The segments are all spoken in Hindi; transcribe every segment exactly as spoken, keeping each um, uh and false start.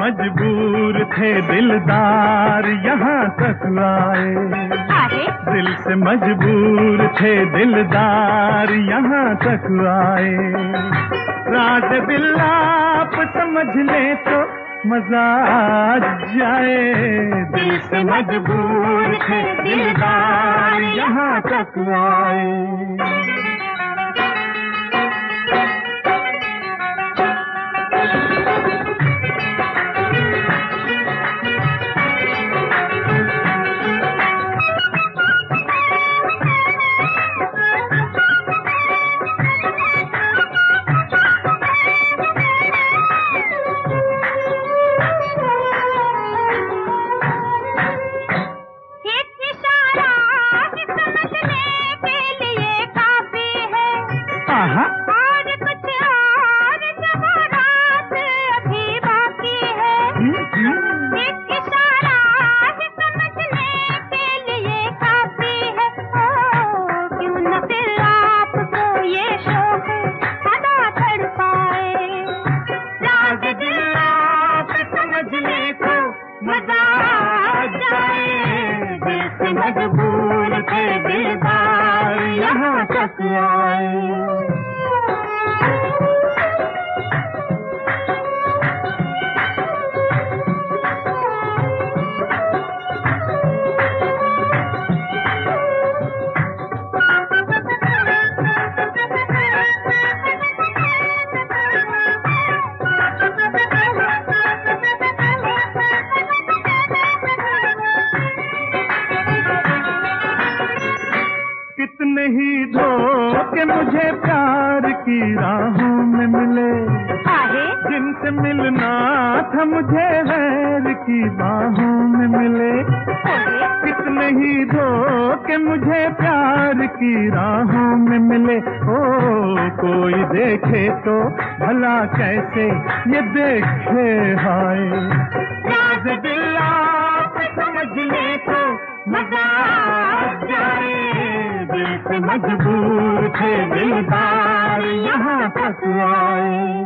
मजबूर थे दिलदार यहाँ तक आए। दिल से मजबूर थे दिलदार यहाँ तक आए। राज दिल आप समझ ले तो मजा आ जाए। दिल से मजबूर थे दिलदार यहाँ तक आए। और कुछ और जवारात अभी बाकी है। एक इशारा ही समझने के लिए काफी है। ओ क्यों न फिर आपको ये शौक सदा तड़पाए। राज दिल आप समझ ले तो मजा आ जाए। दिल से मजबूर थे दिलदार यहाँ तक आए। कितने ही धोखे मुझे प्यार की राहों में मिले। जिनसे मिलना था मुझे गैर की बाहों में मिले। कितने ही धोखे मुझे प्यार की राहों में मिले। ओ कोई देखे तो भला कैसे ये देखे हाय। राज दिल आप समझ ले तो मजा आ जाए। दिल से मजबूर थे दिलदार यहाँ तक आए।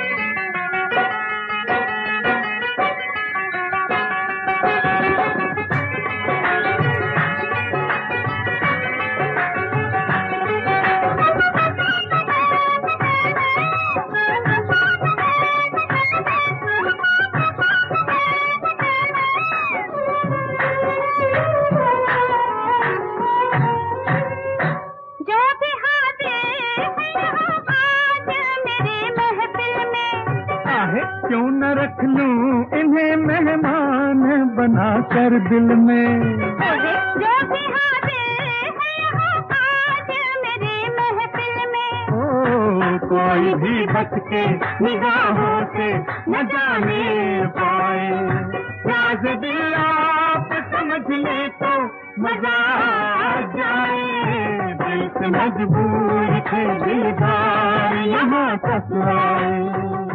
क्यों न रख लूं इन्हें मेहमान बना कर दिल में। जो भी हाजिर है यहाँ आज मेरी महफिल में। ओ कोई भी बच के निगाहों से न जाने पाए। राज दिल आप समझ ले तो मजा आ जाए। दिल से मजबूर थे दिलदार यहाँ तक आए।